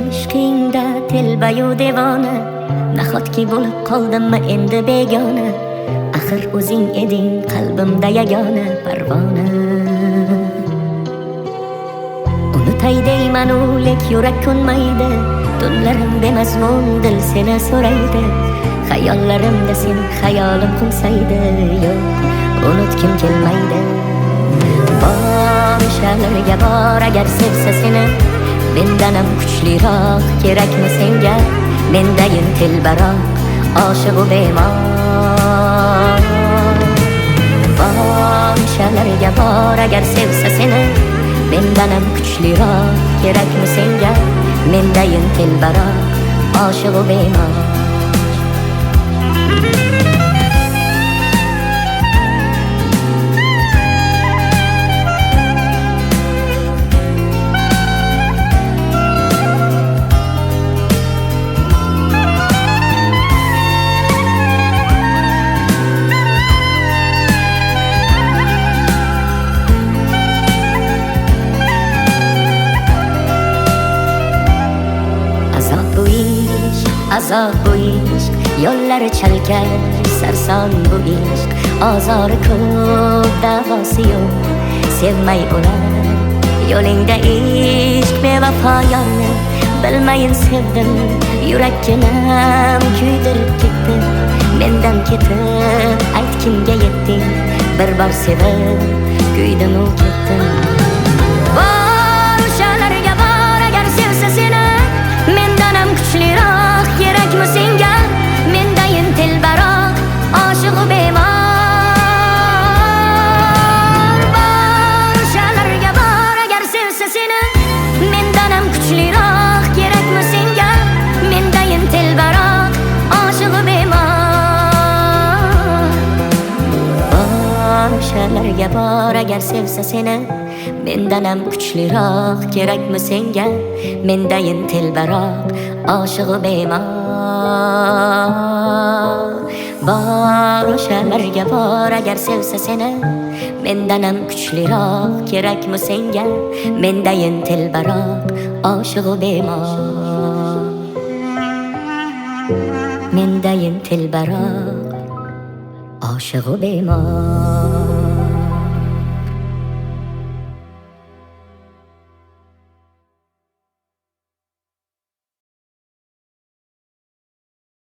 ishqingda telbayu devona, nahotki bo'lib qoldimmi endi begona. Axir o'zing eding qalbimda yagona parvona. Unutay deymanu lek yurak ko'nmaydi, tunlarim bemazmun dil seni so'raydi. Xayollarimda sen xayolim qumsaydi, yo'q unutkim kelmaydi. Bor shalarga bor agar sevsa seni, mendanam kuchliroq kerakmi senga? Mendayin telbaroq oshiq u bemor. Bor shalarga bor agar sevsa seni, mendanam kuchliroq kerakmi senga? Mendayin telbaroq oshiq u bemor. Azob bu ishq, yo'llari chalkar, sarson bu ishq. Ozori ko'p, davosi yo'q, sevmay o'lar yo'lingda ishq. Bevafo yorni bilmayin sevdim, yurakkinam kuydirib ketdi. Mendan ketib ayt kimga yetding, bir bor sevib kuydim u ketdim. Bor o'shalarga bor agar sevsa seni, mendanam kuchliroq kerakmi senga? Mendayin telbaroq oshiq u bemor. Bor shalarga bor agar sevsa seni, mendanam kuchliroq kerakmi senga? Mendayin telbaroq oshiq u bemor. Bor shalarga bor agar sevsa seni, mendanam kuchliroq kerakmi senga? Mendayin telbaroq oshiq u bemor. Bor o'shalarga bor agar sevsa seni, mendanam kuchliroq kerakmi senga? Mendayin telbaroq oshiq u bemor. Mendayin telbaroq oshiq u bemor.